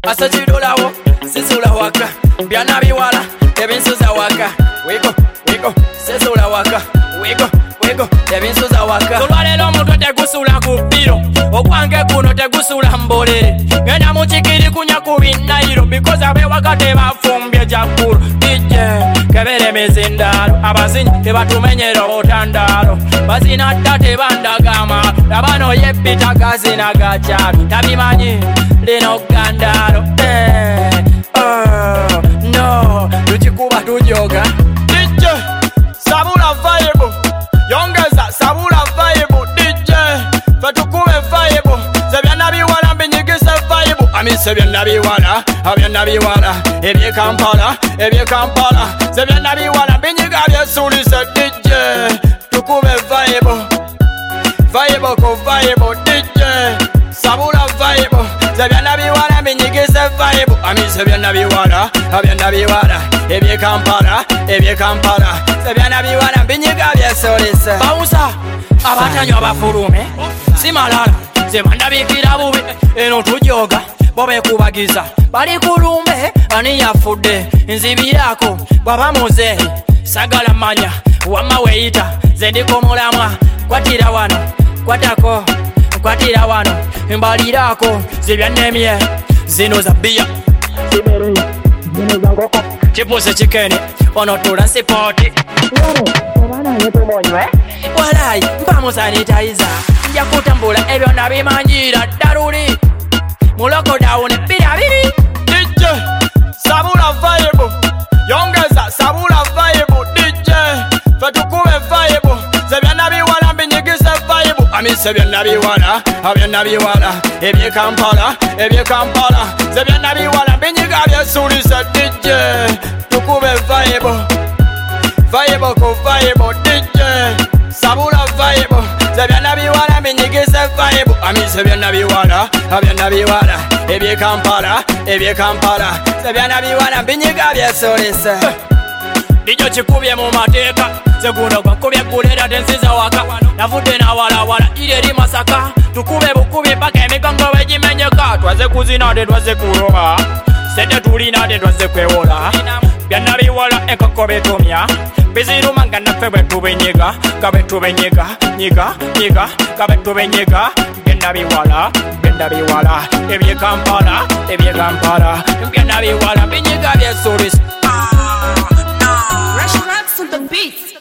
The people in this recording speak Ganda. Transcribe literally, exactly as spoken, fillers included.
asachidolawo sisula waka byana biwala ebinsuza waka wiko wiko sisula waka wiko wiko ebinsuza waka olwaleero omutwe tegusula ku bbiro okwange kuno tegusula mbolere ngenda mukikiri kunya ku binnairo because abewaka tebafumbye jakkulu ije kebere mizindaalo abazinyi tebatumenyera obutandaalo bazina dda tebandagama abano yebbita gazina gakyalo tabimanyi lino gandaalo eh, oh, no tukikuba tujoga ije sabula vibe yongeza sabula vibe D J fatukube vibe zebyana biwala mbinyigise vibe amise byana biwala abyana biwala ebye Kampala ebye Kampala zebyana biwala mbinyiga byesulise D J tukube vibe vibe ko vibe D J sabula vibe zebyana biwala mbinyigise vibe amise byana biwala abyana biwala ebye Kampala ebye Kampala zebyana biwala mbinyiga byesulise bausa abatanywa bafulume simalala zebandabikira bubi eno tujoga bobe kubagiza bali kulumbe ani yafudde nzibirako baba muzehe sagala manya wama weita zendiko mulamwa kwatira wano kwatako kwatira wano mbalirako zibyanemye zino za bia zimere zino za ngoko chipose chikeni ono tula sipoti obana yeto monywe walai mpamu sanitizer nja kutambula ebyo nabimanyira daruri muloko daune bira bibi D J sabula vibe yongeza sabula vibe D J fatukube vibe zebyana biwala mbinyigise vibe amise byana biwala abyana biwala ebye Kampala ebye Kampala zebyana biwala mbinyiga byesulise D J tukube vibe vibe ko vibe D J sabula vibe zebyana biwala mbinyigise vibe amise byana biwala abyana biwala ebye Kampala ebye Kampala zebyana biwala mbinyiga byesulise Dijo chikubye mu mateeka segundo gwakubye kulera tenziza waka navudde na wala wala ile ri Masaka tukube bukubi paka emigongo wejimenyeka twaze kuzina de twaze kuroba sente tulina de twaze kwewola byana biwala ekokobe tumya biziruma ngana febwe tubenyega kabe tubenyega nyiga nyiga kabe tubenyega byana biwala byana biwala ebye Kampala ebye Kampala byana biwala binyiga byesuris Rush Rocks on the beat.